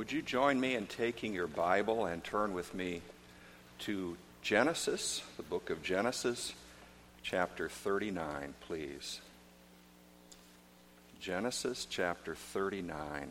Would you join me in taking your Bible and turn with me to Genesis, the book of Genesis, chapter 39, please. Genesis chapter 39.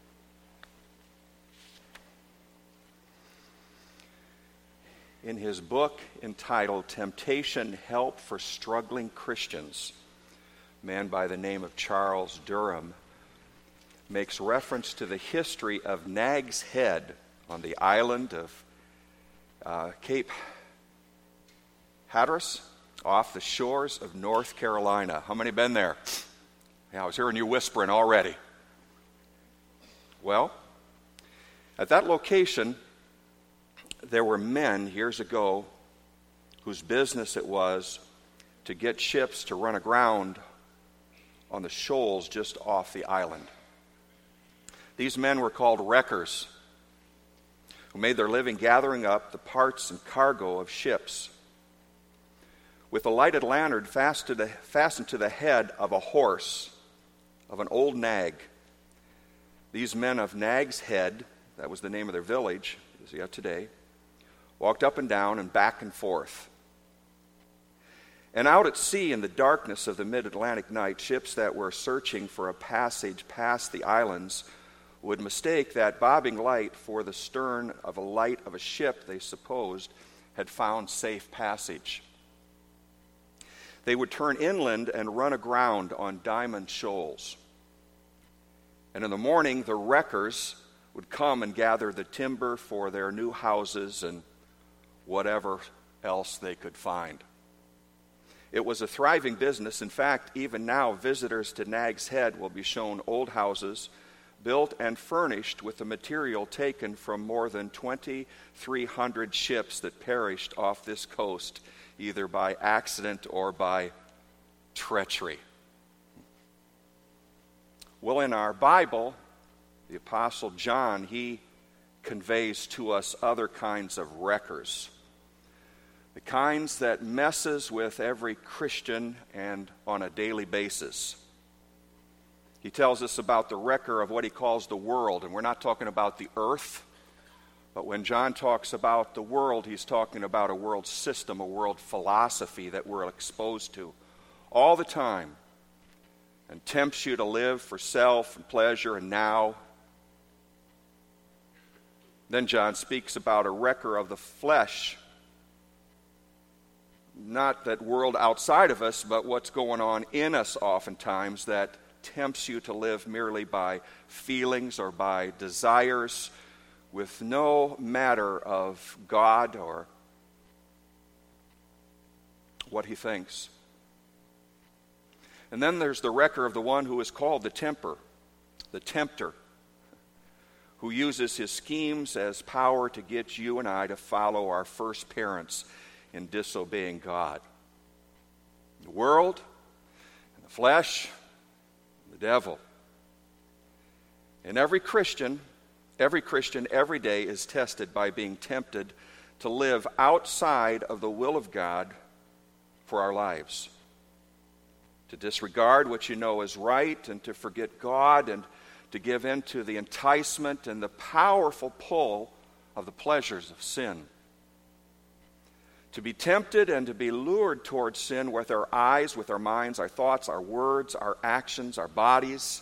In his book entitled Temptation, Help for Struggling Christians, a man by the name of Charles Durham makes reference to the history of Nag's Head on the island of Cape Hatteras off the shores of North Carolina. How many been there? Yeah, I was hearing you whispering already. Well, at that location, there were men years ago whose business it was to get ships to run aground on the shoals just off the island. These men were called wreckers, who made their living gathering up the parts and cargo of ships. With a lighted lantern fastened to the head of a horse, of an old nag, these men of Nag's Head, that was the name of their village, as yet today, walked up and down and back and forth. And out at sea in the darkness of the mid-Atlantic night, ships that were searching for a passage past the islands would mistake that bobbing light for the stern of a light of a ship they supposed had found safe passage. They would turn inland and run aground on Diamond Shoals. And in the morning, the wreckers would come and gather the timber for their new houses and whatever else they could find. It was a thriving business. In fact, even now, visitors to Nag's Head will be shown old houses built and furnished with the material taken from more than 2,300 ships that perished off this coast, either by accident or by treachery. Well, in our Bible, the Apostle John, he conveys to us other kinds of wreckers, the kinds that messes with every Christian and on a daily basis. He tells us about the wrecker of what he calls the world, and we're not talking about the earth, but when John talks about the world, he's talking about a world system, a world philosophy that we're exposed to all the time and tempts you to live for self and pleasure and now. Then John speaks about a wrecker of the flesh, not that world outside of us, but what's going on in us oftentimes that tempts you to live merely by feelings or by desires with no matter of God or what he thinks. And then there's the wrecker of the one who is called the tempter, who uses his schemes as power to get you and I to follow our first parents in disobeying God. The world, and the flesh, and the devil. And every Christian every day is tested by being tempted to live outside of the will of God for our lives. To disregard what you know is right and to forget God and to give in to the enticement and the powerful pull of the pleasures of sin. To be tempted and to be lured towards sin with our eyes, with our minds, our thoughts, our words, our actions, our bodies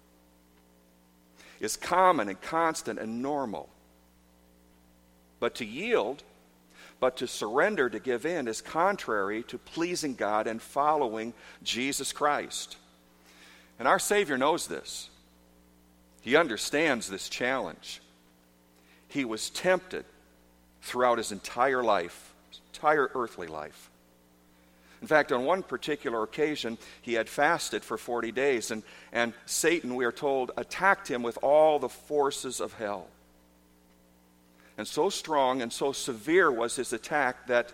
is common and constant and normal. But to yield, but to surrender, to give in, is contrary to pleasing God and following Jesus Christ. And our Savior knows this. He understands this challenge. He was tempted throughout his entire life, his entire earthly life. In fact, on one particular occasion, he had fasted for 40 days, and Satan, we are told, attacked him with all the forces of hell. And so strong and so severe was his attack that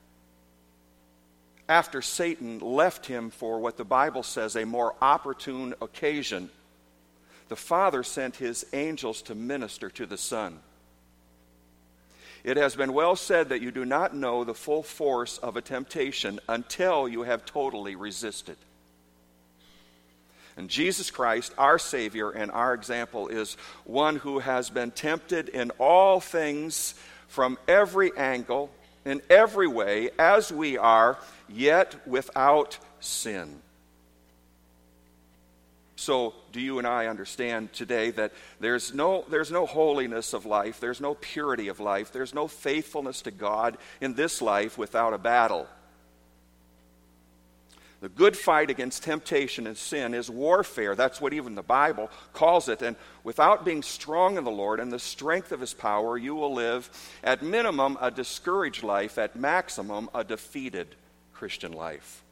after Satan left him for what the Bible says a more opportune occasion, the Father sent his angels to minister to the Son. It has been well said that you do not know the full force of a temptation until you have totally resisted. And Jesus Christ, our Savior and our example, is one who has been tempted in all things from every angle, in every way, as we are, yet without sin. So, do you and I understand today that there's no holiness of life, there's no purity of life, there's no faithfulness to God in this life without a battle? The good fight against temptation and sin is warfare. That's what even the Bible calls it. And without being strong in the Lord and the strength of His power, you will live, at minimum, a discouraged life, at maximum, a defeated Christian life.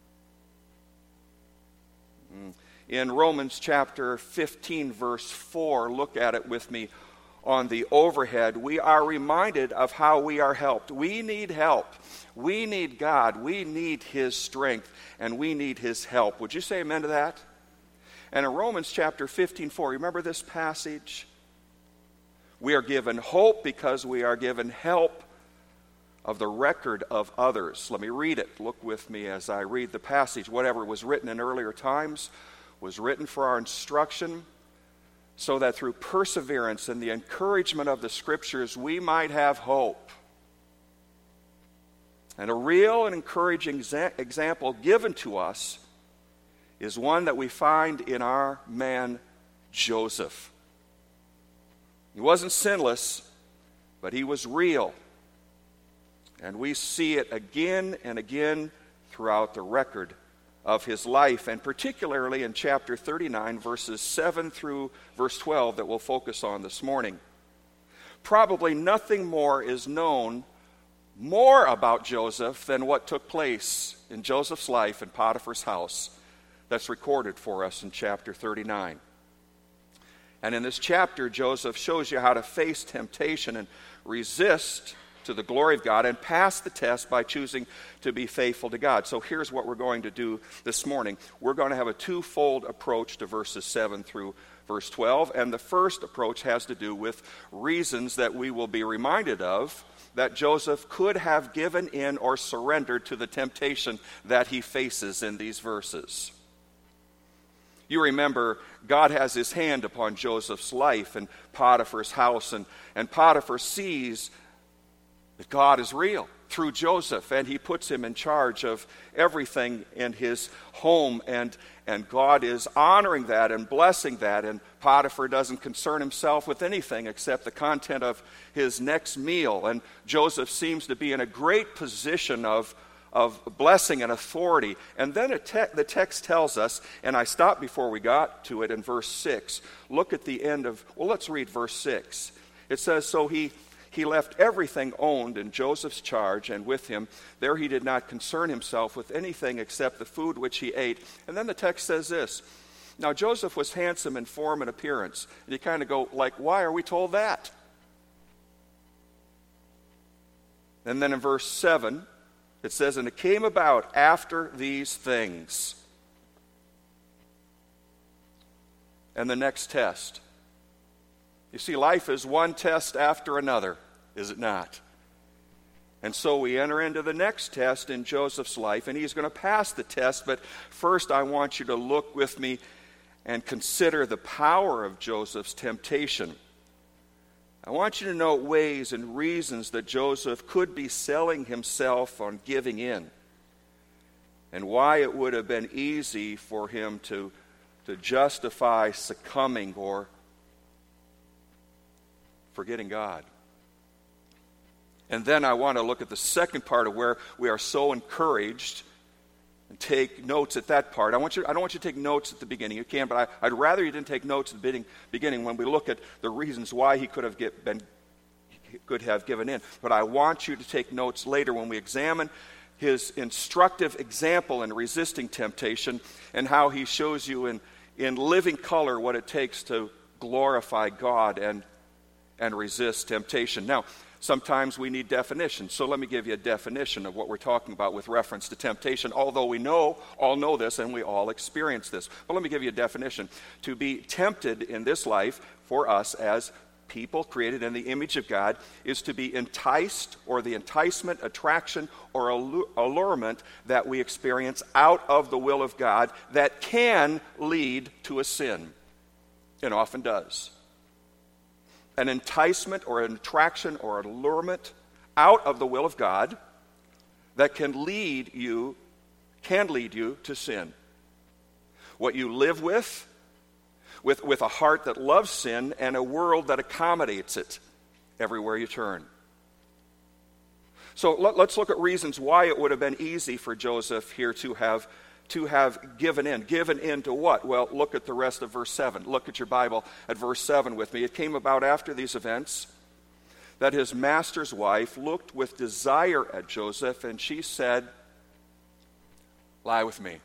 In Romans chapter 15, verse 4, look at it with me on the overhead. We are reminded of how we are helped. We need help. We need God. We need His strength, and we need His help. Would you say amen to that? And in Romans chapter 15, 4, remember this passage? We are given hope because we are given help of the record of others. Let me read it. Look with me as I read the passage. Whatever was written in earlier times was written for our instruction, so that through perseverance and the encouragement of the Scriptures we might have hope. And a real and encouraging example given to us is one that we find in our man Joseph. He wasn't sinless, but he was real. And we see it again and again throughout the record of his life, and particularly in chapter 39, verses 7 through verse 12 that we'll focus on this morning. Probably nothing more is known more about Joseph than what took place in Joseph's life in Potiphar's house that's recorded for us in chapter 39. And in this chapter, Joseph shows you how to face temptation and resist to the glory of God and pass the test by choosing to be faithful to God. So here's what we're going to do this morning. We're going to have a twofold approach to verses 7 through verse 12. And the first approach has to do with reasons that we will be reminded of that Joseph could have given in or surrendered to the temptation that he faces in these verses. You remember, God has His hand upon Joseph's life in Potiphar's house, and Potiphar sees that God is real through Joseph, and he puts him in charge of everything in his home, and God is honoring that and blessing that, and Potiphar doesn't concern himself with anything except the content of his next meal, and Joseph seems to be in a great position of blessing and authority. And then the text tells us, and I stopped before we got to it in verse 6, look at the end of, well, let's read verse 6. It says, so he left everything owned in Joseph's charge, and with him there he did not concern himself with anything except the food which he ate. And then the text says this, now Joseph was handsome in form and appearance. And you kind of go, like, why are we told that? And then in verse 7, it says, and it came about after these things. And the next test. You see, life is one test after another, is it not? And so we enter into the next test in Joseph's life, and he's going to pass the test. But first, I want you to look with me and consider the power of Joseph's temptation. I want you to note ways and reasons that Joseph could be selling himself on giving in, and why it would have been easy for him to justify succumbing or forgetting God. And then I want to look at the second part of where we are so encouraged, and take notes at that part. I don't want you to take notes at the beginning. You can, but I'd rather you didn't take notes at the beginning when we look at the reasons why he could have given in. But I want you to take notes later when we examine his instructive example in resisting temptation and how he shows you in living color what it takes to glorify God and resist temptation. Now, sometimes we need definitions, so let me give you a definition of what we're talking about with reference to temptation, although we all know this and we all experience this. But let me give you a definition. To be tempted in this life, for us as people created in the image of God, is to be enticed, or the enticement, attraction, or allurement that we experience out of the will of God that can lead to a sin. It often does. An enticement or an attraction or an allurement out of the will of God that can lead you to sin. What you live with a heart that loves sin and a world that accommodates it everywhere you turn. So let's look at reasons why it would have been easy for Joseph here to have given in. Given in to what? Well, look at the rest of verse 7. Look at your Bible at verse 7 with me. It came about after these events that his master's wife looked with desire at Joseph, and she said, "Lie with me."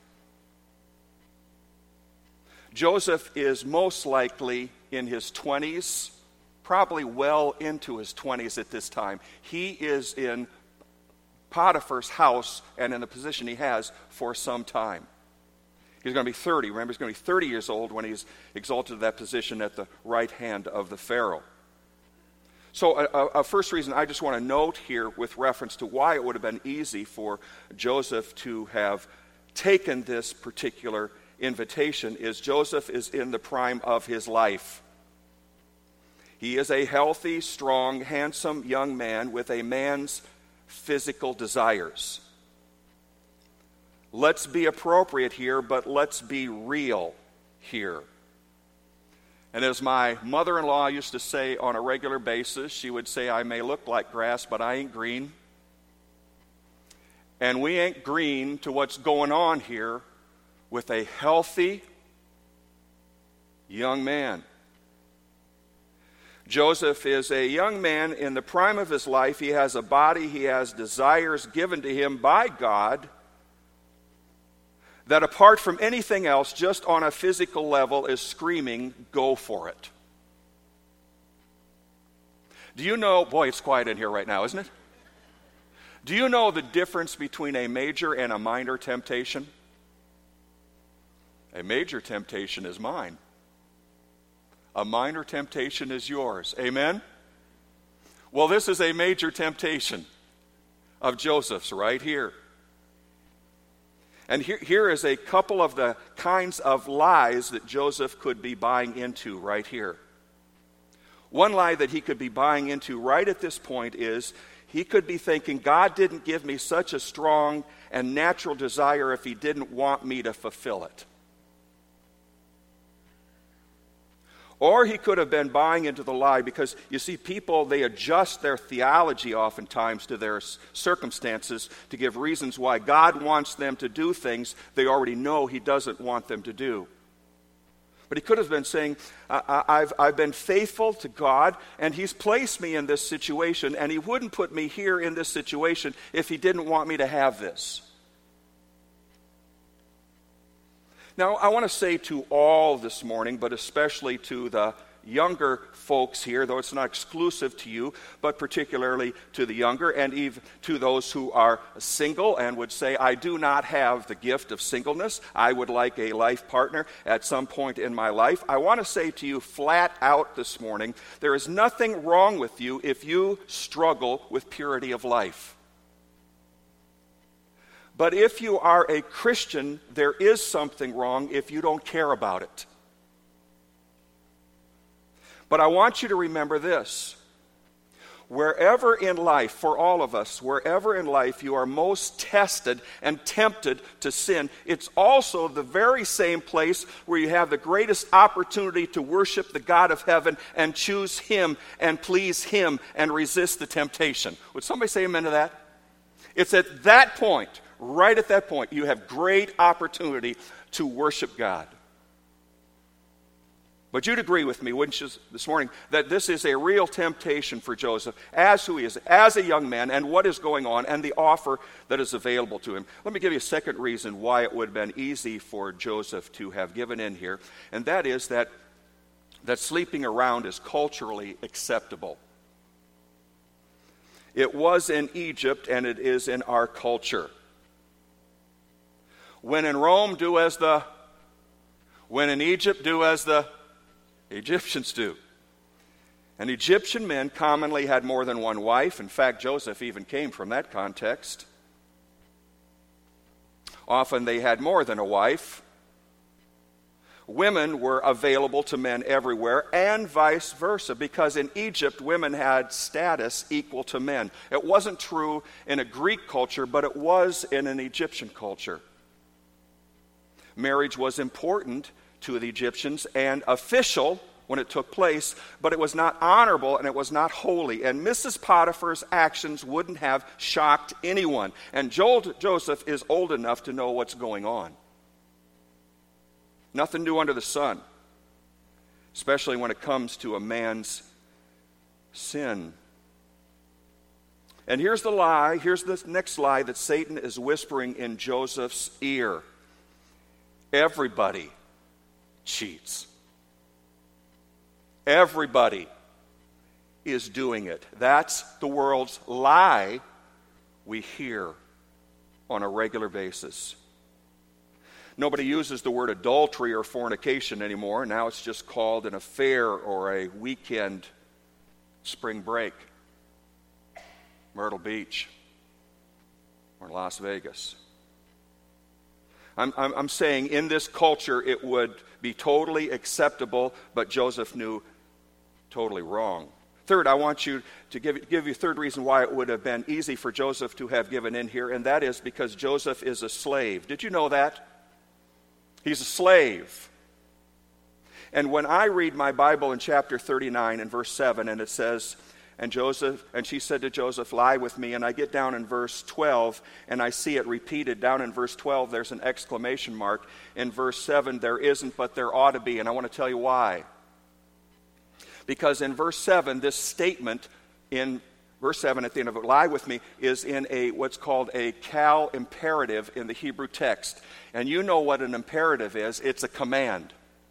Joseph is most likely in his 20s, probably well into his 20s at this time. He is in Potiphar's house and in the position he has for some time. He's going to be 30. Remember, he's going to be 30 years old when he's exalted to that position at the right hand of the Pharaoh. So a first reason I just want to note here with reference to why it would have been easy for Joseph to have taken this particular invitation is Joseph is in the prime of his life. He is a healthy, strong, handsome young man with a man's physical desires. Let's be appropriate here, but let's be real here. And as my mother-in-law used to say on a regular basis, she would say, "I may look like grass, but I ain't green." And we ain't green to what's going on here with a healthy young man. Joseph is a young man in the prime of his life. He has a body, he has desires given to him by God that apart from anything else, just on a physical level, is screaming, "Go for it." Do you know, boy, it's quiet in here right now, isn't it? Do you know the difference between a major and a minor temptation? A major temptation is mine. A minor temptation is yours. Amen? Well, this is a major temptation of Joseph's right here. And here is a couple of the kinds of lies that Joseph could be buying into right here. One lie that he could be buying into right at this point is he could be thinking, God didn't give me such a strong and natural desire if he didn't want me to fulfill it. Or he could have been buying into the lie because, you see, people, they adjust their theology oftentimes to their circumstances to give reasons why God wants them to do things they already know he doesn't want them to do. But he could have been saying, I've been faithful to God, and he's placed me in this situation, and he wouldn't put me here in this situation if he didn't want me to have this. Now, I want to say to all this morning, but especially to the younger folks here, though it's not exclusive to you, but particularly to the younger and even to those who are single and would say, I do not have the gift of singleness. I would like a life partner at some point in my life. I want to say to you flat out this morning, there is nothing wrong with you if you struggle with purity of life. But if you are a Christian, there is something wrong if you don't care about it. But I want you to remember this. Wherever in life, for all of us, wherever in life you are most tested and tempted to sin, it's also the very same place where you have the greatest opportunity to worship the God of heaven and choose him and please him and resist the temptation. Would somebody say amen to that? It's at that point, right at that point, you have great opportunity to worship God. But you'd agree with me, wouldn't you, this morning, that this is a real temptation for Joseph, as who he is, as a young man, and what is going on, and the offer that is available to him. Let me give you a second reason why it would have been easy for Joseph to have given in here, and that is that sleeping around is culturally acceptable. It was in Egypt, and it is in our culture. When in Rome, do as when in Egypt, do as the Egyptians do. And Egyptian men commonly had more than one wife. In fact, Joseph even came from that context. Often they had more than a wife. Women were available to men everywhere, and vice versa, because in Egypt, women had status equal to men. It wasn't true in a Greek culture, but it was in an Egyptian culture. Marriage was important to the Egyptians and official when it took place, but it was not honorable and it was not holy. And Mrs. Potiphar's actions wouldn't have shocked anyone. And Joseph is old enough to know what's going on. Nothing new under the sun, especially when it comes to a man's sin. And here's the lie, here's the next lie that Satan is whispering in Joseph's ear. Everybody cheats. Everybody is doing it. That's the world's lie we hear on a regular basis. Nobody uses the word adultery or fornication anymore. Now it's just called an affair or a weekend spring break. Myrtle Beach or Las Vegas. I'm saying in this culture it would be totally acceptable, but Joseph knew totally wrong. Third, I want you to give you a third reason why it would have been easy for Joseph to have given in here, and that is because Joseph is a slave. Did you know that? He's a slave. And when I read my Bible in chapter 39 and verse 7, and it says, and she said to Joseph, lie with me. And I get down in verse 12, and I see it repeated. Down in verse 12, there's an exclamation mark. In verse 7, there isn't, but there ought to be. And I want to tell you why. Because in verse 7, this statement in verse 7 at the end of it, lie with me, is in what's called a Cal imperative in the Hebrew text. And you know what an imperative is. It's a command.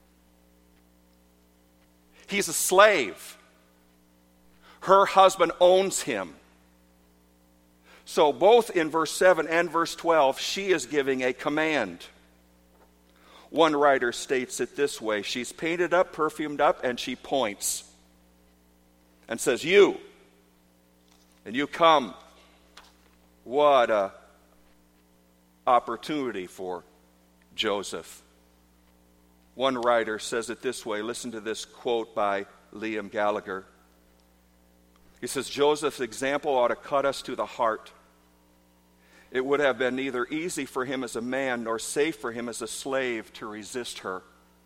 He's a slave. Her husband owns him. So both in verse 7 and verse 12, she is giving a command. One writer states it this way. She's painted up, perfumed up, and she points and says, you. And you come. What a opportunity for Joseph. One writer says it this way. Listen to this quote by Liam Gallagher. He says, Joseph's example ought to cut us to the heart. It would have been neither easy for him as a man nor safe for him as a slave to resist her.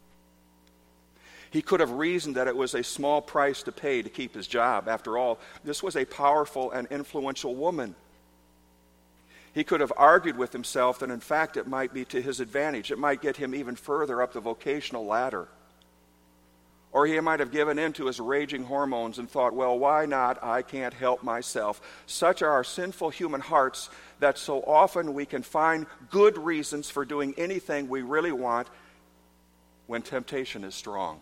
He could have reasoned that it was a small price to pay to keep his job. After all, this was a powerful and influential woman. He could have argued with himself that in fact it might be to his advantage. It might get him even further up the vocational ladder. Or he might have given in to his raging hormones and thought, well, why not? I can't help myself. Such are our sinful human hearts that so often we can find good reasons for doing anything we really want when temptation is strong.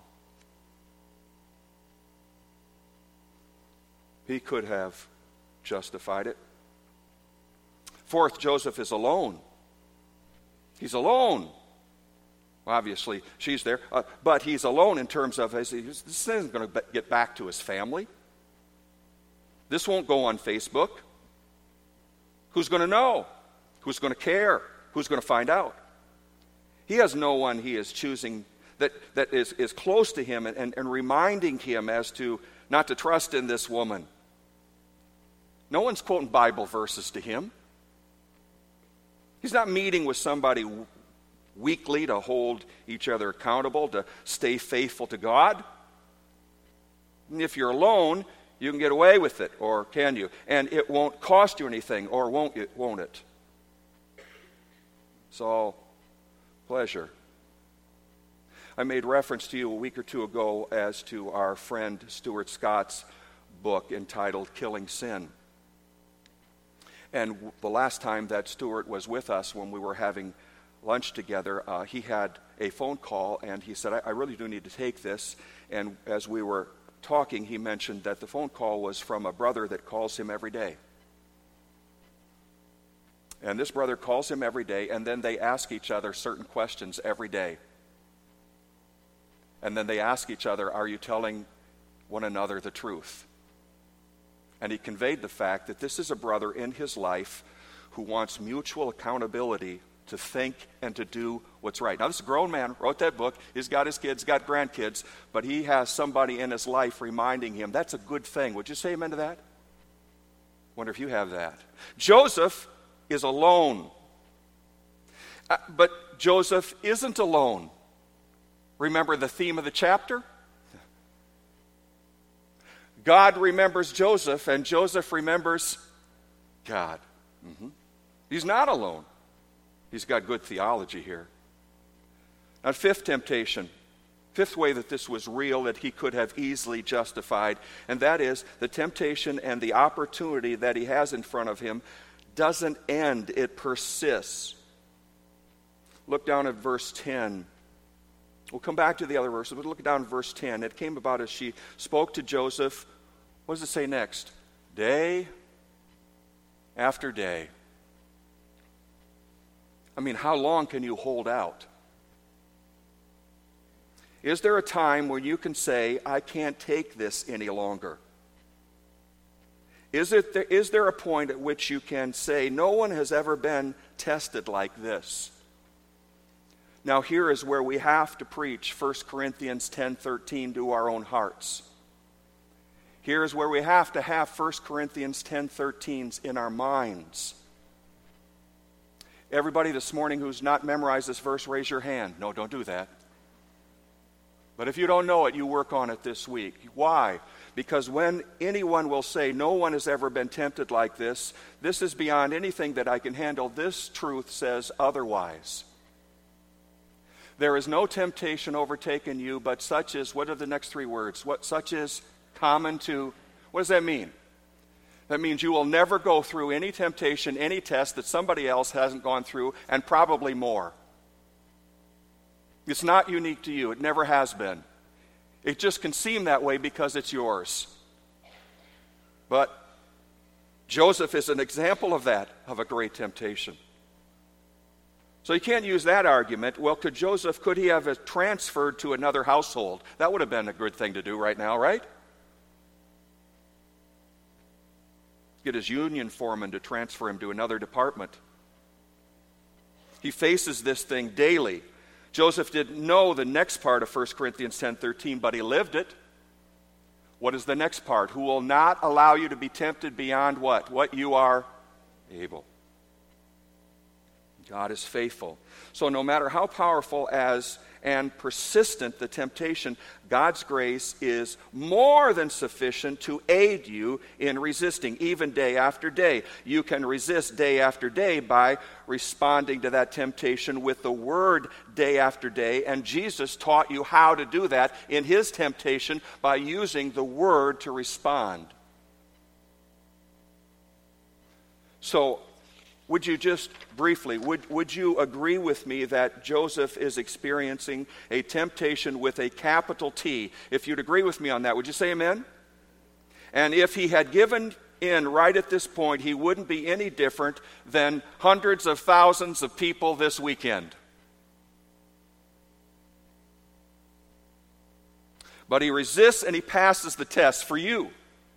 He could have justified it. Fourth, Joseph is alone. He's alone. Obviously, she's there, but he's alone in terms of this isn't going to get back to his family. This won't go on Facebook. Who's going to know? Who's going to care? Who's going to find out? He has no one he is choosing that is close to him and reminding him as to not to trust in this woman. No one's quoting Bible verses to him. He's not meeting with somebody weekly to hold each other accountable, to stay faithful to God. And if you're alone, you can get away with it, or can you? And it won't cost you anything, or won't it? It's all pleasure. I made reference to you a week or two ago as to our friend Stuart Scott's book entitled Killing Sin. And the last time that Stuart was with us when we were having lunch together, he had a phone call and he said, I really do need to take this. And as we were talking, he mentioned that the phone call was from a brother that calls him every day. And this brother calls him every day, and then they ask each other certain questions every day. And then they ask each other, are you telling one another the truth. And he conveyed the fact that this is a brother in his life who wants mutual accountability to think and to do what's right. Now, this is a grown man, wrote that book. He's got his kids, got grandkids, but he has somebody in his life reminding him. That's a good thing. Would you say amen to that? Wonder if you have that. Joseph is alone. But Joseph isn't alone. Remember the theme of the chapter? God remembers Joseph, and Joseph remembers God. He's not alone. He's got good theology here. Now, fifth temptation, fifth way that this was real, that he could have easily justified, and that is the temptation and the opportunity that he has in front of him doesn't end, it persists. Look down at verse 10. We'll come back to the other verses, but look down at verse 10. It came about as she spoke to Joseph. What does it say next? Day after day. I mean, how long can you hold out? Is there a time when you can say, I can't take this any longer? Is there a point at which you can say, no one has ever been tested like this? Now, here is where we have to preach 1 Corinthians 10:13 to our own hearts. Here is where we have to have 1 Corinthians 10:13 in our minds. Everybody this morning who's not memorized this verse, raise your hand. No, don't do that. But if you don't know it, you work on it this week. Why? Because when anyone will say, no one has ever been tempted like this, this is beyond anything that I can handle, this truth says otherwise. There is no temptation overtaken you, but such is, what are the next three words? Such is common to, what does that mean? That means you will never go through any temptation, any test that somebody else hasn't gone through, and probably more. It's not unique to you. It never has been. It just can seem that way because it's yours. But Joseph is an example of that, of a great temptation. So you can't use that argument. Well, could he have transferred to another household? That would have been a good thing to do right now, right? Get his union foreman to transfer him to another department. He faces this thing daily. Joseph didn't know the next part of 1 Corinthians 10:13, but he lived it. What is the next part? Who will not allow you to be tempted beyond what? What you are able. God is faithful. So no matter how powerful and persistent the temptation, God's grace is more than sufficient to aid you in resisting, even day after day. You can resist day after day by responding to that temptation with the Word day after day, and Jesus taught you how to do that in His temptation by using the Word to respond. So, would you just briefly, would you agree with me that Joseph is experiencing a temptation with a capital T? If you'd agree with me on that, would you say amen? And if he had given in right at this point, he wouldn't be any different than hundreds of thousands of people this weekend. But he resists and he passes the test for you.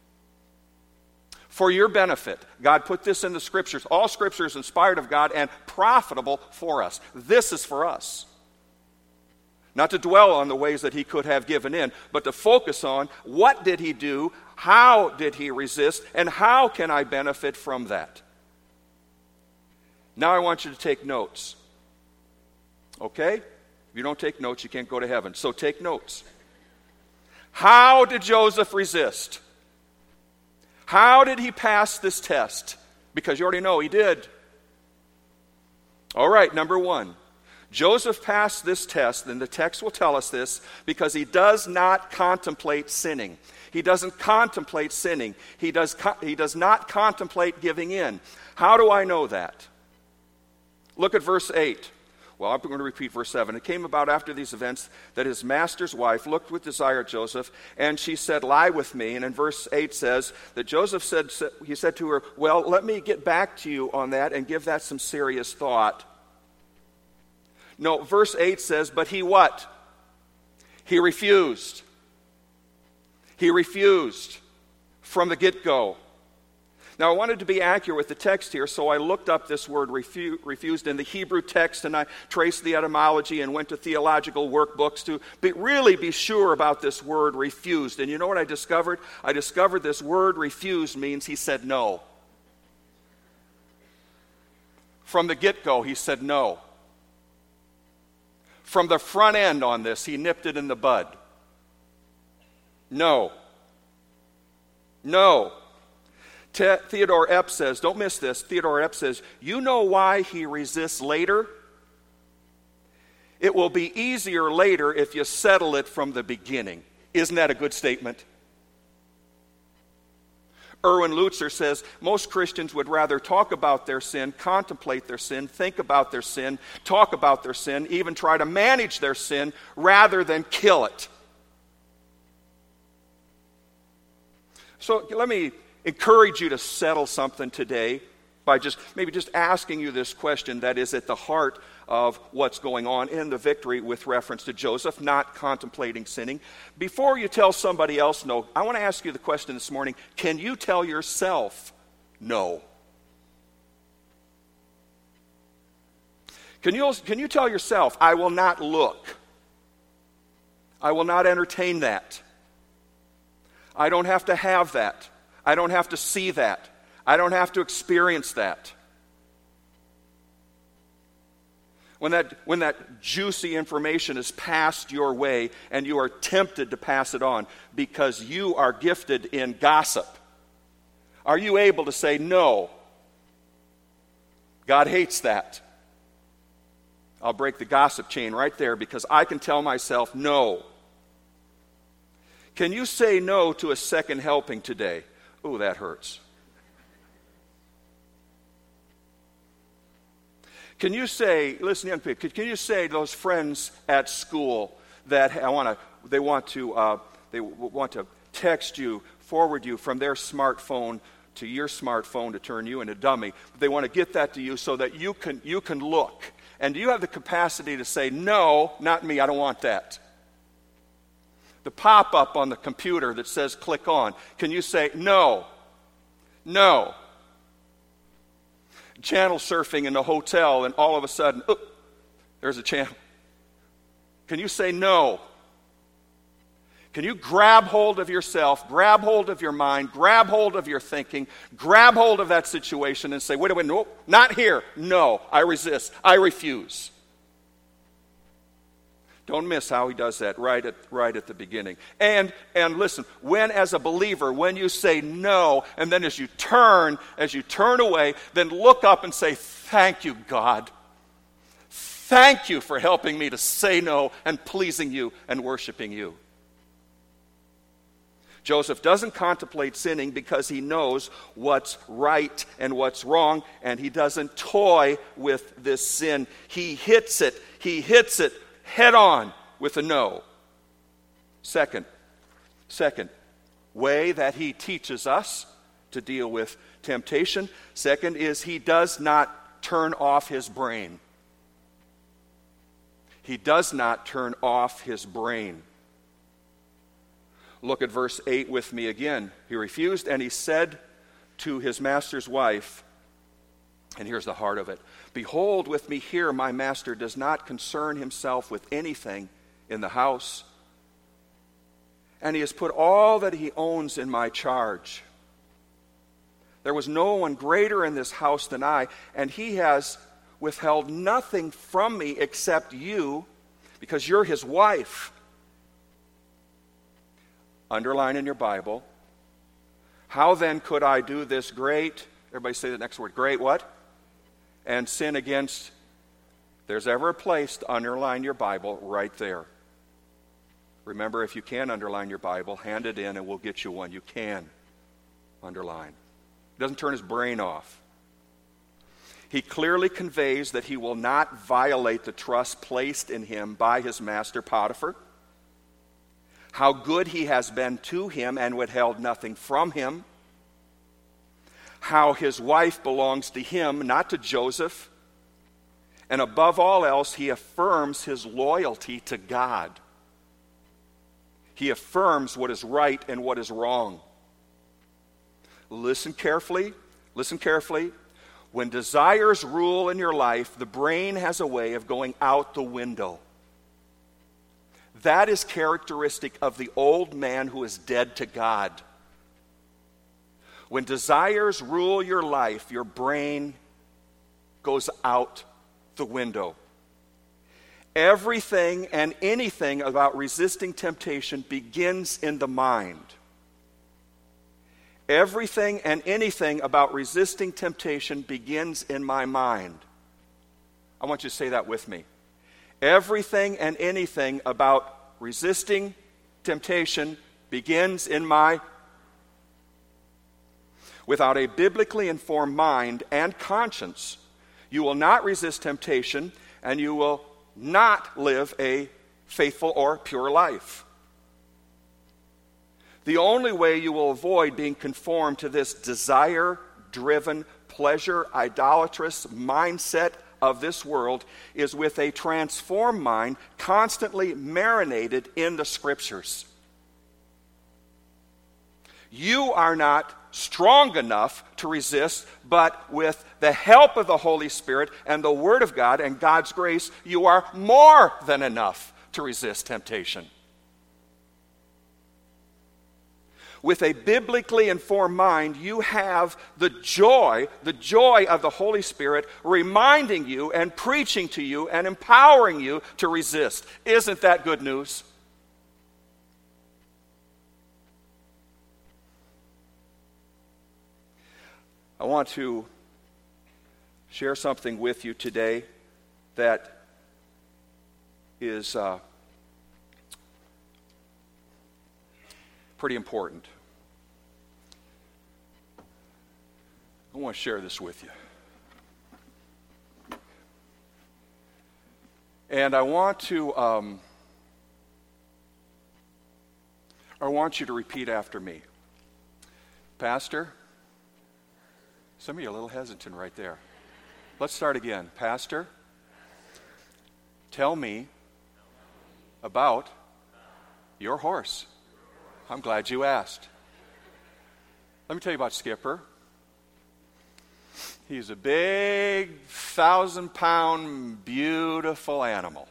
For your benefit. God put this in the Scriptures. All Scripture is inspired of God and profitable for us. This is for us. Not to dwell on the ways that he could have given in, but to focus on what did he do, how did he resist, and how can I benefit from that? Now I want you to take notes. Okay? If you don't take notes, you can't go to heaven. So take notes. How did Joseph resist? How did he pass this test? Because you already know he did. All right, number one. Joseph passed this test, and the text will tell us this, because he does not contemplate sinning. He doesn't contemplate sinning. He does not contemplate giving in. How do I know that? Look at verse 8. Well, I'm going to repeat verse 7. It came about after these events that his master's wife looked with desire at Joseph, and she said, lie with me. And in verse 8 says that Joseph said to her, well, let me get back to you on that and give that some serious thought. No, verse 8 says, but he what? He refused. He refused from the get-go. Now, I wanted to be accurate with the text here, so I looked up this word refused in the Hebrew text, and I traced the etymology and went to theological workbooks to really be sure about this word refused. And you know what I discovered? I discovered this word refused means he said no. From the get-go, he said no. From the front end on this, he nipped it in the bud. No. No. Theodore Epp says, don't miss this, Theodore Epp says, you know why he resists later? It will be easier later if you settle it from the beginning. Isn't that a good statement? Erwin Lutzer says, most Christians would rather talk about their sin, contemplate their sin, think about their sin, talk about their sin, even try to manage their sin, rather than kill it. So let me encourage you to settle something today by maybe just asking you this question that is at the heart of what's going on in the victory with reference to Joseph, not contemplating sinning. Before you tell somebody else no, I want to ask you the question this morning, can you tell yourself no? Can you tell yourself, I will not look. I will not entertain that. I don't have to have that. I don't have to see that. I don't have to experience that. When that juicy information is passed your way and you are tempted to pass it on because you are gifted in gossip, are you able to say no? God hates that. I'll break the gossip chain right there because I can tell myself no. Can you say no to a second helping today? Ooh, that hurts. Can you say, listen, young people, can you say to those friends at school that they want to text you, forward you from their smartphone to your smartphone to turn you into a dummy? They want to get that to you so that you can look. And do you have the capacity to say, no, not me, I don't want that? The pop-up on the computer that says click on, can you say, no, no? Channel surfing in a hotel and all of a sudden, there's a channel. Can you say no? Can you grab hold of yourself, grab hold of your mind, grab hold of your thinking, grab hold of that situation and say, wait a minute, no, not here. No, I resist. I refuse. Don't miss how he does that right at the beginning. And listen, when as a believer, when you say no, and then as you turn away, then look up and say, thank you, God. Thank you for helping me to say no and pleasing you and worshiping you. Joseph doesn't contemplate sinning because he knows what's right and what's wrong, and he doesn't toy with this sin. He hits it head on with a no. Second way that he teaches us to deal with temptation. Second is he does not turn off his brain. He does not turn off his brain. Look at verse 8 with me again. He refused, and he said to his master's wife, and here's the heart of it, behold, with me here my master does not concern himself with anything in the house, and he has put all that he owns in my charge. There was no one greater in this house than I, and he has withheld nothing from me except you, because you're his wife. Underline in your Bible, how then could I do this great, everybody say the next word, great what? And sin against, there's ever a place to underline your Bible, right there. Remember, if you can underline your Bible, hand it in and we'll get you one. You can underline. It doesn't turn his brain off. He clearly conveys that he will not violate the trust placed in him by his master Potiphar, how good he has been to him and withheld nothing from him, how his wife belongs to him, not to Joseph, and above all else, he affirms his loyalty to God. He affirms what is right and what is wrong. Listen carefully. Listen carefully. When desires rule in your life, the brain has a way of going out the window. That is characteristic of the old man who is dead to God. When desires rule your life, your brain goes out the window. Everything and anything about resisting temptation begins in the mind. Everything and anything about resisting temptation begins in my mind. I want you to say that with me. Everything and anything about resisting temptation begins in my. Without a biblically informed mind and conscience, you will not resist temptation and you will not live a faithful or pure life. The only way you will avoid being conformed to this desire-driven, pleasure-idolatrous mindset of this world is with a transformed mind constantly marinated in the Scriptures. You are not strong enough to resist, but with the help of the Holy Spirit and the Word of God and God's grace, you are more than enough to resist temptation. With a biblically informed mind, you have the joy of the Holy Spirit reminding you and preaching to you and empowering you to resist. Isn't that good news? I want to share something with you today that is pretty important. I want to share this with you. And I want you to repeat after me. Pastor, some of you are a little hesitant right there. Let's start again. Pastor, tell me about your horse. I'm glad you asked. Let me tell you about Skipper. He's a big, 1,000-pound, beautiful animal.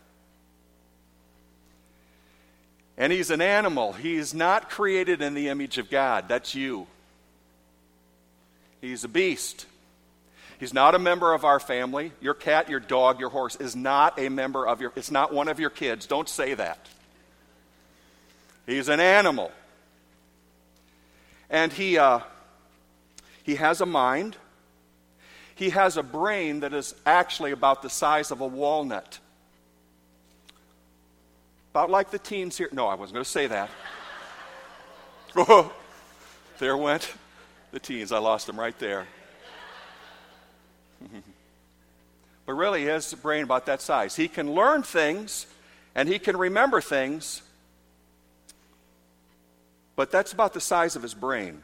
And he's an animal. He's not created in the image of God. That's you. He's a beast. He's not a member of our family. Your cat, your dog, your horse is not a member of your, it's not one of your kids. Don't say that. He's an animal. And he has a mind. He has a brain that is actually about the size of a walnut. About like the teens here. No, I wasn't going to say that. Oh, there went the teens. I lost them right there. But really, he has a brain about that size. He can learn things, and he can remember things, but that's about the size of his brain.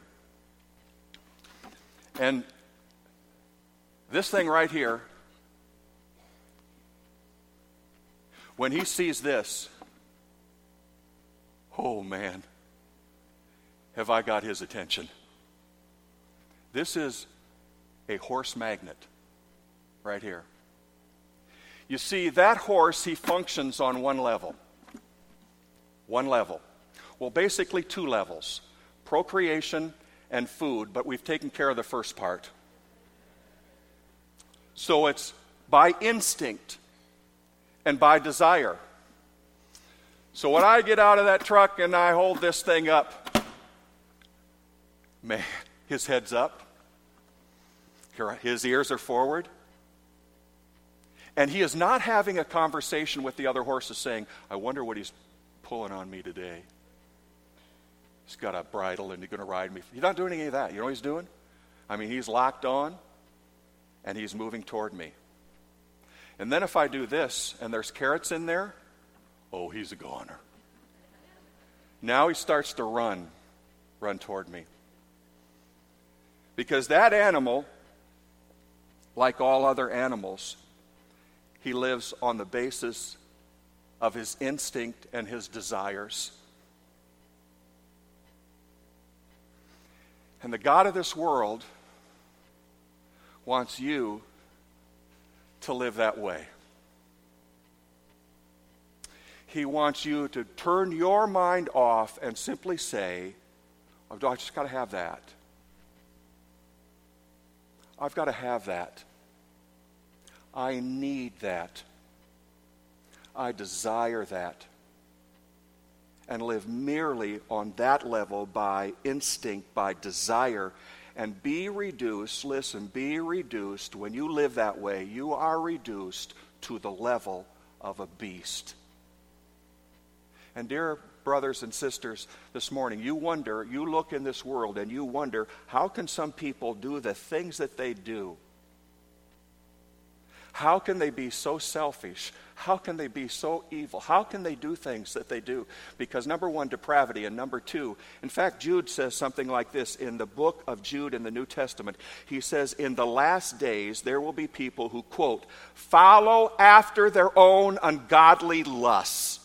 And this thing right here, when he sees this, oh man, have I got his attention. This is a horse magnet right here. You see, that horse, he functions on one level. One level. Well, basically two levels. Procreation and food, but we've taken care of the first part. So it's by instinct and by desire. So when I get out of that truck and I hold this thing up, man, his head's up. His ears are forward. And he is not having a conversation with the other horses saying, I wonder what he's pulling on me today. He's got a bridle and he's going to ride me. He's not doing any of that. You know what he's doing? I mean, he's locked on and he's moving toward me. And then if I do this and there's carrots in there, oh, he's a goner. Now he starts to run toward me. Because that animal, like all other animals, he lives on the basis of his instinct and his desires. And the God of this world wants you to live that way. He wants you to turn your mind off and simply say, oh, I just got to have that. I've got to have that. I need that. I desire that. And live merely on that level by instinct, by desire, and be reduced, listen, be reduced. When you live that way, you are reduced to the level of a beast. And dear brothers and sisters, this morning, you look in this world and you wonder, how can some people do the things that they do? How can they be so selfish? How can they be so evil? How can they do things that they do? Because number one, depravity, and number two, in fact, Jude says something like this in the book of Jude in the New Testament. He says, in the last days, there will be people who, quote, follow after their own ungodly lusts.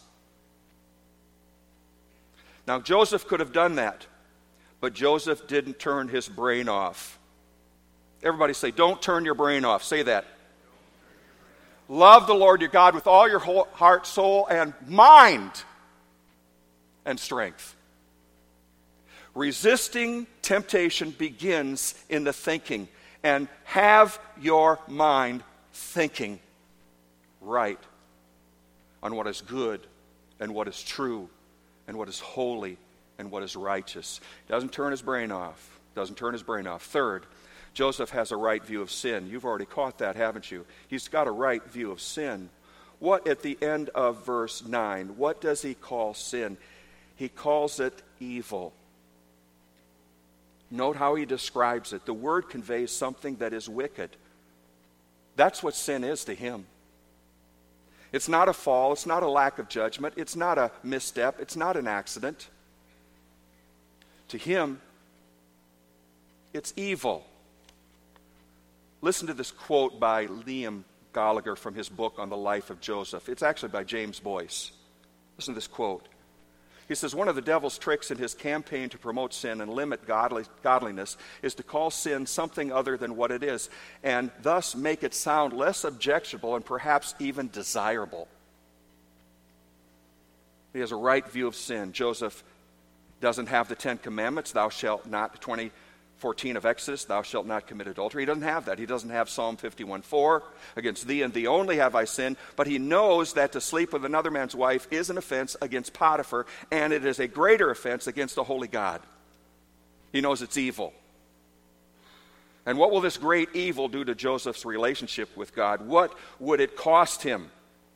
Now, Joseph could have done that, but Joseph didn't turn his brain off. Everybody say, don't turn your brain off. Say that. Love the Lord your God with all your whole heart, soul, and mind and strength. Resisting temptation begins in the thinking. And have your mind thinking right on what is good and what is true and what is holy and what is righteous. Doesn't turn his brain off. Doesn't turn his brain off. Third, Joseph has a right view of sin. You've already caught that, haven't you? He's got a right view of sin. What, at the end of verse 9, what does he call sin? He calls it evil. Note how he describes it. The word conveys something that is wicked. That's what sin is to him. It's not a fall. It's not a lack of judgment. It's not a misstep. It's not an accident. To him, it's evil. Listen to this quote by Liam Gallagher from his book on the life of Joseph. It's actually by James Boyce. Listen to this quote. He says, one of the devil's tricks in his campaign to promote sin and limit godliness is to call sin something other than what it is, and thus make it sound less objectionable and perhaps even desirable. He has a right view of sin. Joseph doesn't have the 10 Commandments, thou shalt not, 20:14 of Exodus, thou shalt not commit adultery. He doesn't have that. He doesn't have Psalm 51:4, against thee and thee only have I sinned. But he knows that to sleep with another man's wife is an offense against Potiphar, and it is a greater offense against the holy God. He knows it's evil. And what will this great evil do to Joseph's relationship with God? What would it cost him?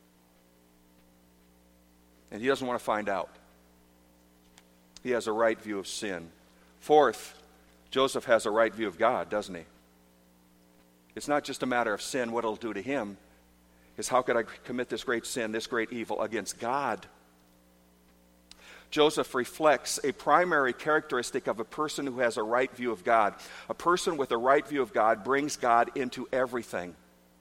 And he doesn't want to find out. He has a right view of sin. Fourth, Joseph has a right view of God, doesn't he? It's not just a matter of sin, what it'll do to him. It's how could I commit this great sin, this great evil against God? Joseph reflects a primary characteristic of a person who has a right view of God. A person with a right view of God brings God into everything.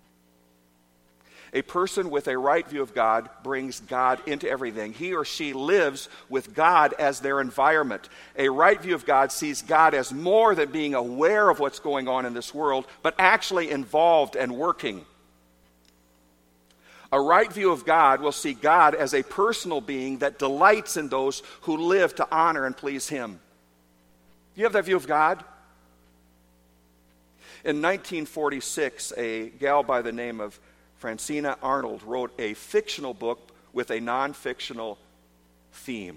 A person with a right view of God brings God into everything. He or she lives with God as their environment. A right view of God sees God as more than being aware of what's going on in this world, but actually involved and working. A right view of God will see God as a personal being that delights in those who live to honor and please Him. Do you have that view of God? In 1946, a gal by the name of Francina Arnold wrote a fictional book with a non-fictional theme.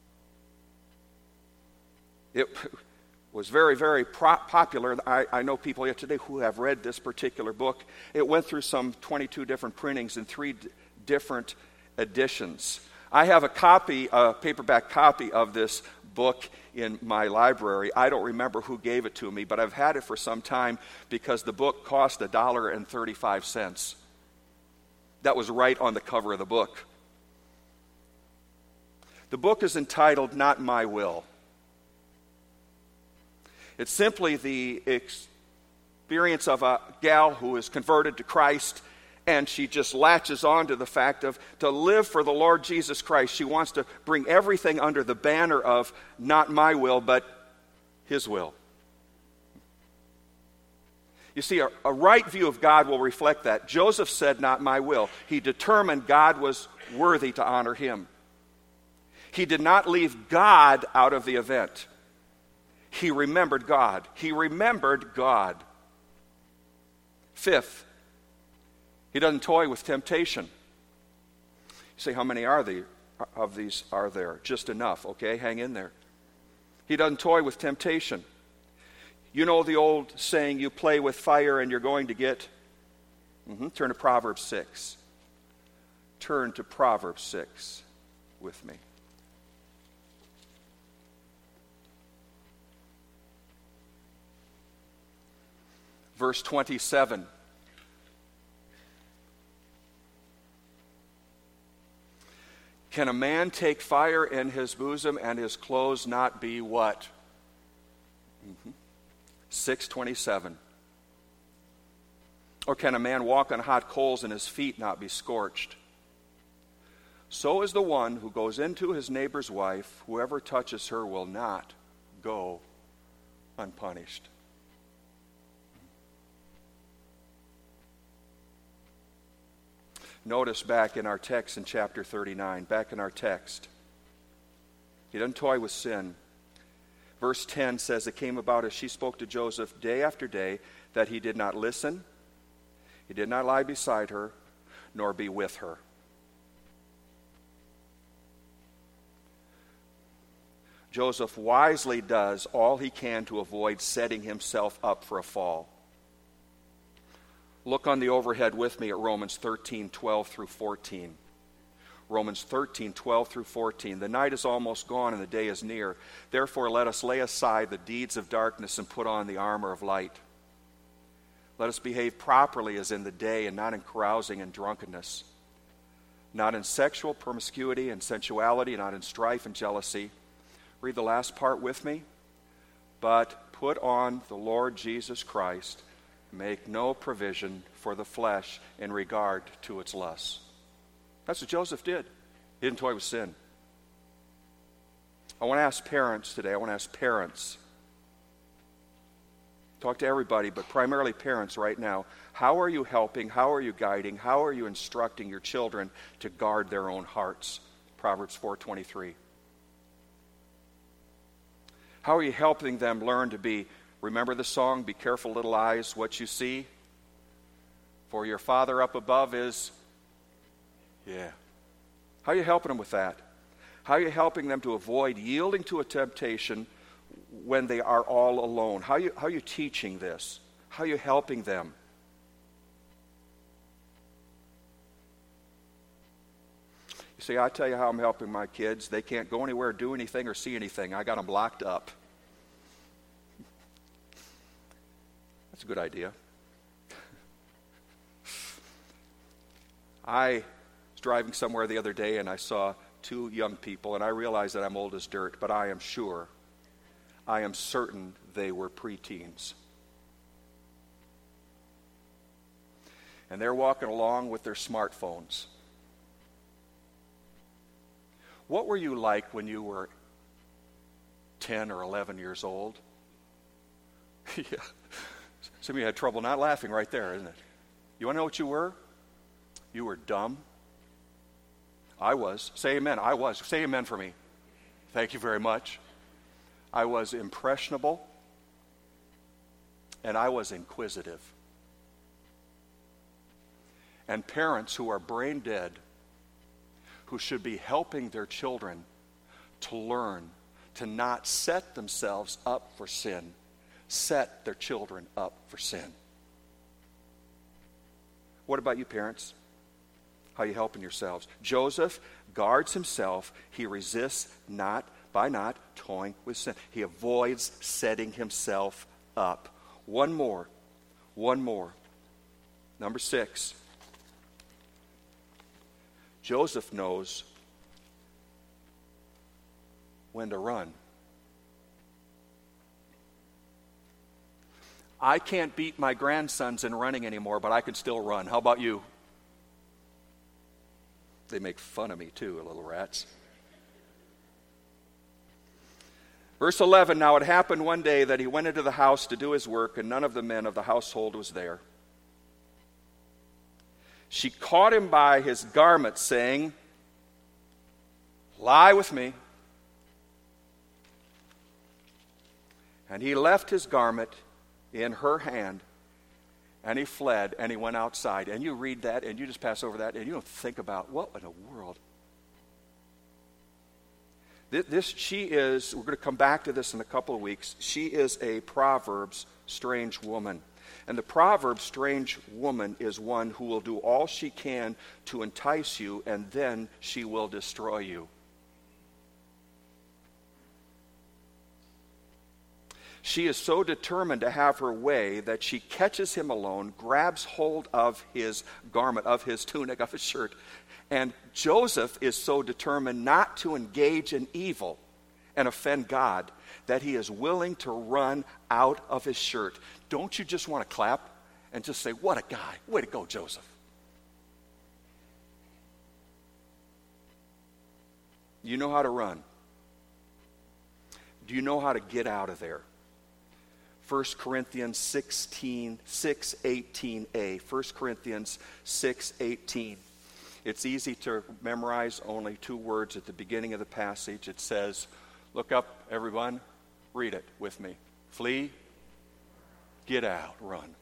It was very, very popular. I know people here today who have read this particular book. It went through some 22 different printings in 3 different editions. I have a paperback copy of this book in my library. I don't remember who gave it to me, but I've had it for some time because the book cost $1.35. That was right on the cover of the book. The book is entitled Not My Will. It's simply the experience of a gal who is converted to Christ, and she just latches on to the fact of to live for the Lord Jesus Christ. She wants to bring everything under the banner of not my will, but His will. You see, a right view of God will reflect that. Joseph said, "Not my will." He determined God was worthy to honor him. He did not leave God out of the event. He remembered God. He remembered God. Fifth, he doesn't toy with temptation. You say, how many of these are there? Just enough, okay? Hang in there. He doesn't toy with temptation. You know the old saying, you play with fire and you're going to get... Turn to Proverbs 6. Turn to Proverbs 6 with me. Verse 27. Can a man take fire in his bosom and his clothes not be what? 6:27. Or can a man walk on hot coals and his feet not be scorched? So is the one who goes into his neighbor's wife. Whoever touches her will not go unpunished. Notice back in our text in chapter 39, back in our text, he doesn't toy with sin. Verse 10 says, it came about as she spoke to Joseph day after day that he did not listen, he did not lie beside her, nor be with her. Joseph wisely does all he can to avoid setting himself up for a fall. Look on the overhead with me at Romans 13:12 through 14. Romans 13:12 through 14. The night is almost gone and the day is near. Therefore let us lay aside the deeds of darkness and put on the armor of light. Let us behave properly as in the day and not in carousing and drunkenness, not in sexual promiscuity and sensuality, not in strife and jealousy. Read the last part with me. But put on the Lord Jesus Christ. Make no provision for the flesh in regard to its lusts. That's what Joseph did. He didn't toy with sin. I want to ask parents today. Talk to everybody, but primarily parents right now. How are you helping? How are you guiding? How are you instructing your children to guard their own hearts? Proverbs 4:23. How are you helping them learn to be, remember the song, be careful little eyes what you see? For your Father up above is, How are you helping them with that? How are you helping them to avoid yielding to a temptation when they are all alone? How are you teaching this? How are you helping them? You see, I tell you how I'm helping my kids. They can't go anywhere, do anything, or see anything. I got them locked up. That's a good idea. I was driving somewhere the other day and I saw two young people, and I realize that I'm old as dirt, but I am certain they were preteens. And they're walking along with their smartphones. What were you like when you were 10 or 11 years old? Yeah. Some of you had trouble not laughing right there, isn't it? You want to know what you were? You were dumb. I was. Say amen. I was. Say amen for me. Thank you very much. I was impressionable, and I was inquisitive. And parents who are brain dead, who should be helping their children to learn to not set themselves up for sin, set their children up for sin. What about you, parents? How are you helping yourselves? Joseph guards himself. He resists not toying with sin. He avoids setting himself up. One more. Number 6. Joseph knows when to run. I can't beat my grandsons in running anymore, but I can still run. How about you? They make fun of me too, little rats. Verse 11, now it happened one day that he went into the house to do his work, and none of the men of the household was there. She caught him by his garment, saying, lie with me. And he left his garment in her hand, and he fled, and he went outside. And you read that, and you just pass over that, and you don't think about, what in the world? She is, we're going to come back to this in a couple of weeks, she is a Proverbs strange woman. And the Proverbs strange woman is one who will do all she can to entice you, and then she will destroy you. She is so determined to have her way that she catches him alone, grabs hold of his garment, of his tunic, of his shirt. And Joseph is so determined not to engage in evil and offend God that he is willing to run out of his shirt. Don't you just want to clap and just say, what a guy. Way to go, Joseph. You know how to run. Do you know how to get out of there? 1 Corinthians 6:18a. 1 Corinthians 6:18. It's easy to memorize, only 2 words at the beginning of the passage. It says, look up, everyone, read it with me. Flee, get out, run.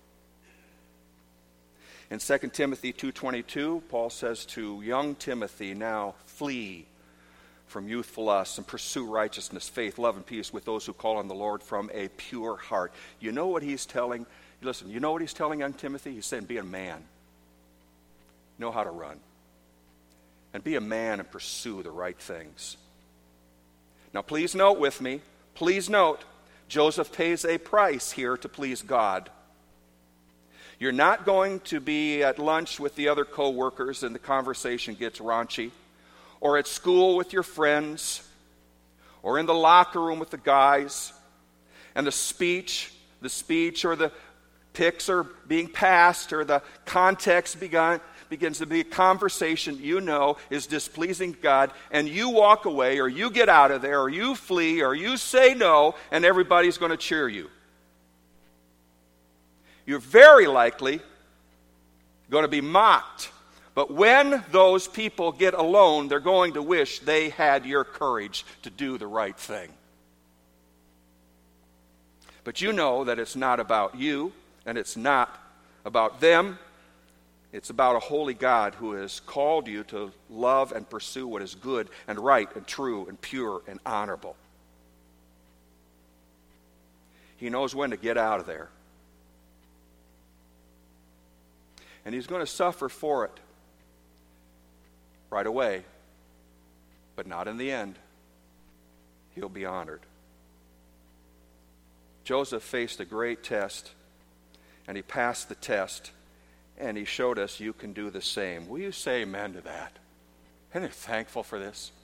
In 2 Timothy 2:22, Paul says to young Timothy, now flee from youthful lusts and pursue righteousness, faith, love, and peace with those who call on the Lord from a pure heart. You know what he's telling? Listen, you know what he's telling young Timothy? He's saying, be a man. Know how to run. And be a man and pursue the right things. Now please note with me, please note, Joseph pays a price here to please God. You're not going to be at lunch with the other co-workers and the conversation gets raunchy, or at school with your friends, or in the locker room with the guys, and the speech or the picks are being passed, or the context begins to be a conversation you know is displeasing to God, and you walk away, or you get out of there, or you flee, or you say no, and everybody's going to cheer you. You're very likely going to be mocked. But when those people get alone, they're going to wish they had your courage to do the right thing. But you know that it's not about you, and it's not about them. It's about a holy God who has called you to love and pursue what is good and right and true and pure and honorable. He knows when to get out of there. And he's going to suffer for it. Right away, but not in the end. He'll be honored. Joseph faced a great test, and he passed the test, and he showed us you can do the same. Will you say amen to that? Isn't it thankful for this?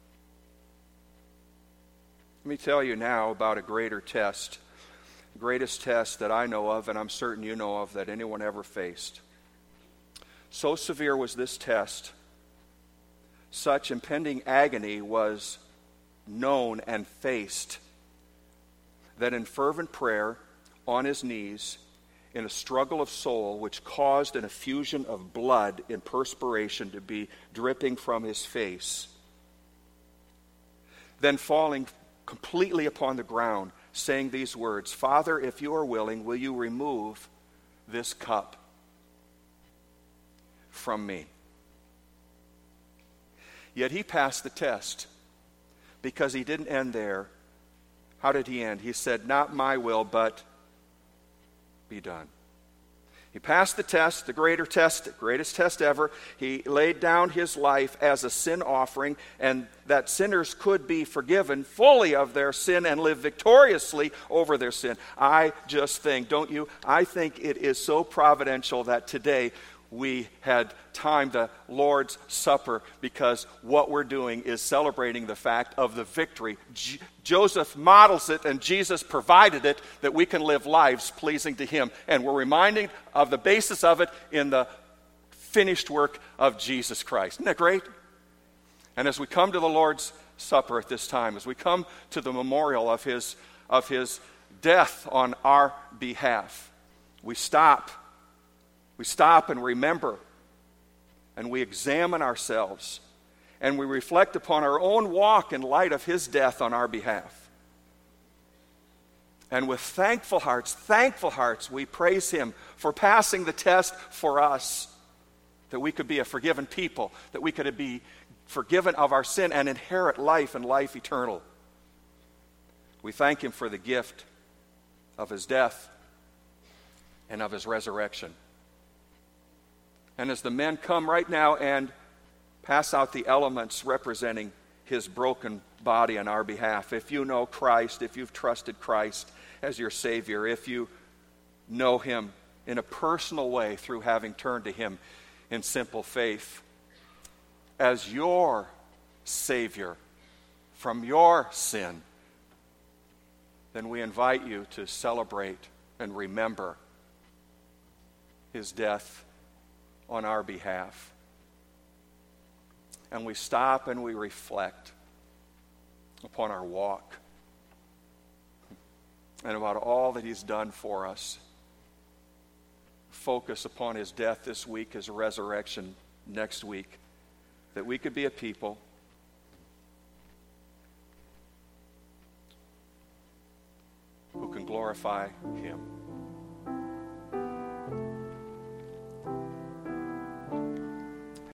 Let me tell you now about a greater test, the greatest test that I know of, and I'm certain you know of, that anyone ever faced. So severe was this test, such impending agony was known and faced, that in fervent prayer, on his knees, in a struggle of soul which caused an effusion of blood in perspiration to be dripping from his face, then falling completely upon the ground, saying these words, Father, if you are willing, will you remove this cup from me? Yet he passed the test because he didn't end there. How did he end? He said, not my will, but be done. He passed the test, the greatest test ever. He laid down his life as a sin offering, and that sinners could be forgiven fully of their sin and live victoriously over their sin. I just think, don't you? I think it is so providential that today we had timed the Lord's Supper, because what we're doing is celebrating the fact of the victory. Joseph models it and Jesus provided it, that we can live lives pleasing to him. And we're reminded of the basis of it in the finished work of Jesus Christ. Isn't that great? And as we come to the Lord's Supper at this time, as we come to the memorial of his death on our behalf, we stop and remember, and we examine ourselves, and we reflect upon our own walk in light of his death on our behalf. And with thankful hearts, we praise him for passing the test for us, that we could be a forgiven people, that we could be forgiven of our sin and inherit life and life eternal. We thank him for the gift of his death and of his resurrection. And as the men come right now and pass out the elements representing his broken body on our behalf, if you know Christ, if you've trusted Christ as your Savior, if you know him in a personal way through having turned to him in simple faith as your Savior from your sin, then we invite you to celebrate and remember his death on our behalf. And we stop and we reflect upon our walk and about all that he's done for us. Focus upon his death this week, his resurrection next week, that we could be a people who can glorify him.